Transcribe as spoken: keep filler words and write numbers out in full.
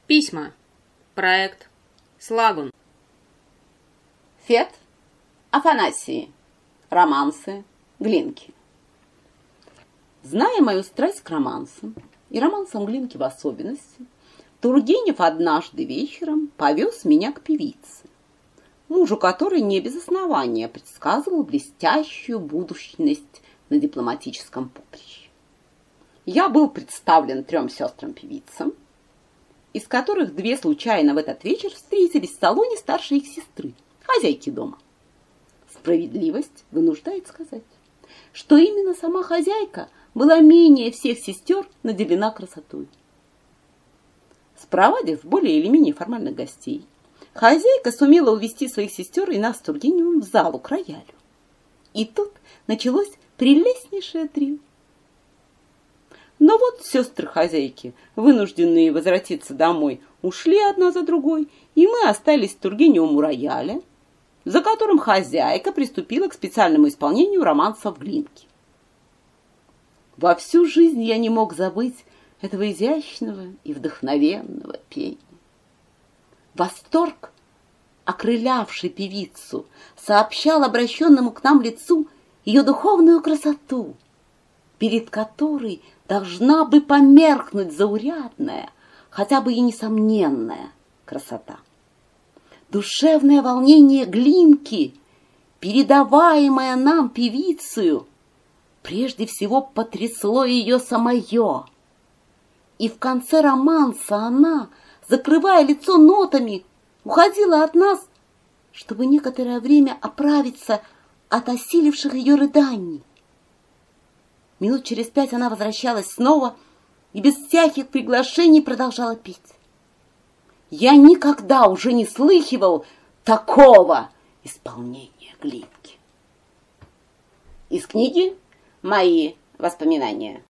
Письма. Проект Слагун. Фет Афанасии. Романсы Глинки. Зная мою страсть к романсам, и романсам Глинки в особенности, Тургенев однажды вечером повез меня к певице, мужу которой не без основания предсказывал блестящую будущность на дипломатическом поприще. Я был представлен трем сестрам-певицам, из которых две случайно в этот вечер встретились в салоне старшей их сестры, хозяйки дома. Справедливость вынуждает сказать, что именно сама хозяйка была менее всех сестер наделена красотой. Спровадив более или менее формальных гостей, хозяйка сумела увести своих сестер и нас с Тургеневым в залу к роялю. И тут началось прелестнейшее трио. Но вот сестры-хозяйки, вынужденные возвратиться домой, ушли одна за другой, и мы остались с Тургеневым у рояля, за которым хозяйка приступила к специальному исполнению романсов Глинки. Во всю жизнь я не мог забыть этого изящного и вдохновенного пения. Восторг, окрылявший певицу, сообщал обращенному к нам лицу ее духовную красоту, перед которой должна бы померкнуть заурядная, хотя бы и несомненная красота. Душевное волнение Глинки, передаваемое нам певицею, прежде всего потрясло ее самое. И в конце романса она, закрывая лицо нотами, уходила от нас, чтобы некоторое время оправиться от осиливших ее рыданий. Минут через пять она возвращалась снова и без всяких приглашений продолжала петь. Я никогда уже не слыхивал такого исполнения Глинки. Из книги «Мои воспоминания».